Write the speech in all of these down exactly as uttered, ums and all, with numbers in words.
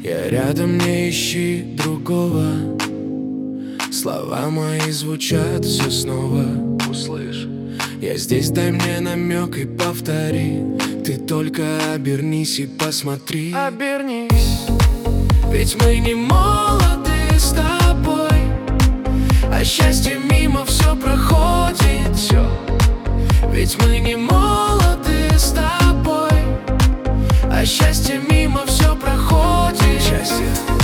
Я рядом, не ищи другого. Слова мои звучат все снова. Услышь, я здесь, дай мне намек и повтори. Ты только обернись и посмотри. Обернись, ведь мы не молоды с тобой, а счастье мимо все проходит, все. Ведь мы не молоды с тобой, а счастье мимо все проходит. Счастье.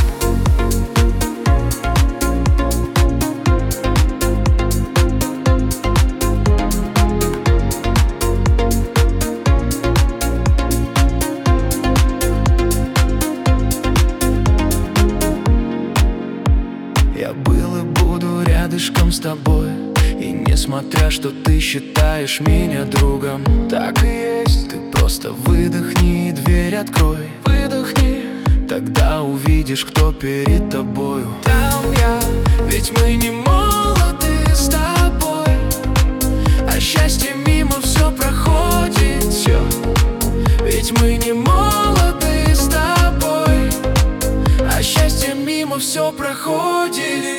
Я был и буду рядышком с тобой. И несмотря, что ты считаешь меня другом, так и есть. Ты просто выдохни и дверь открой. Выдохни, тогда увидишь, кто перед тобою. Там я, ведь мы не молоды с тобой, а счастье мимо все проходит, все. Ведь мы не молоды с тобой, а счастье мимо все проходит.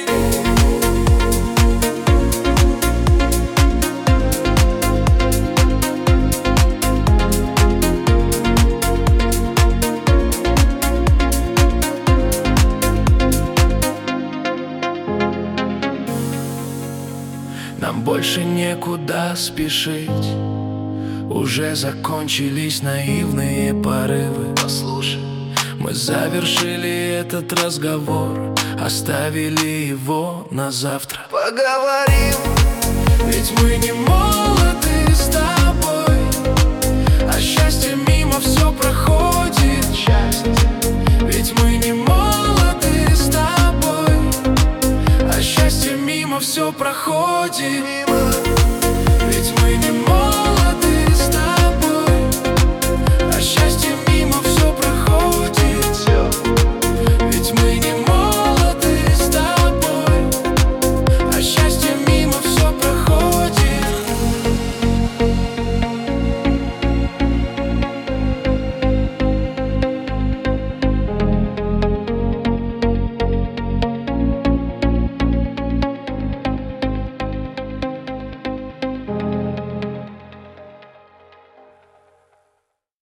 Нам больше некуда спешить. Уже закончились наивные порывы. Послушай, мы завершили этот разговор, оставили его на завтра. Поговорим, ведь мы не молоды с тобой, а счастье мимо